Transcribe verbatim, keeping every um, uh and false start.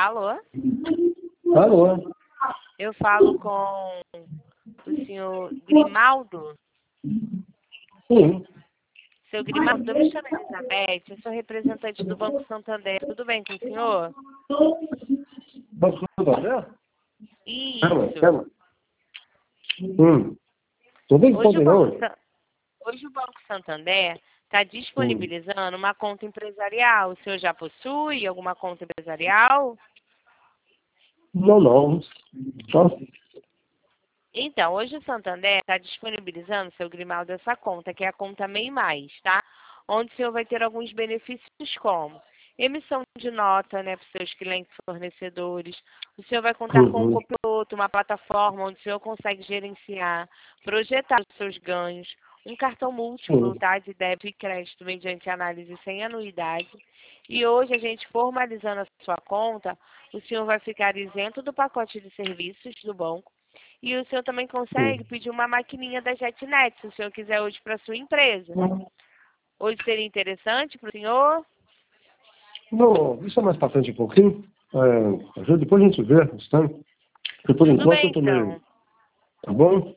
Alô? Alô? Eu falo com o senhor Grimaldo. Sim. Seu Grimaldo, eu me chamo Elizabeth, eu sou representante do Banco Santander. Tudo bem com o senhor? Banco Santander? Calma, Isso. calma. Hum. Tô bem Hoje o bom, Banco, não? Sa- Hoje o Banco Santander está disponibilizando uma conta empresarial. O senhor já possui alguma conta empresarial? Não, não. Só... Então, hoje o Santander está disponibilizando, seu Grimaldo, essa conta, que é a conta MEI Mais, tá? Onde o senhor vai ter alguns benefícios como emissão de nota, né, para os seus clientes fornecedores. O senhor vai contar com um Uhum. copiloto, uma plataforma onde o senhor consegue gerenciar, projetar os seus ganhos, um cartão múltiplo, Sim. tá, de débito e crédito mediante análise sem anuidade. E hoje, a gente formalizando a sua conta, o senhor vai ficar isento do pacote de serviços do banco. E o senhor também consegue Sim. pedir uma maquininha da JetNet, se o senhor quiser hoje para a sua empresa. Hoje seria interessante para o senhor? Não, isso é mais pra frente um pouquinho. É, depois a gente vê, está? Porque por Tudo enquanto eu bem, tô meio... então. Tá bom?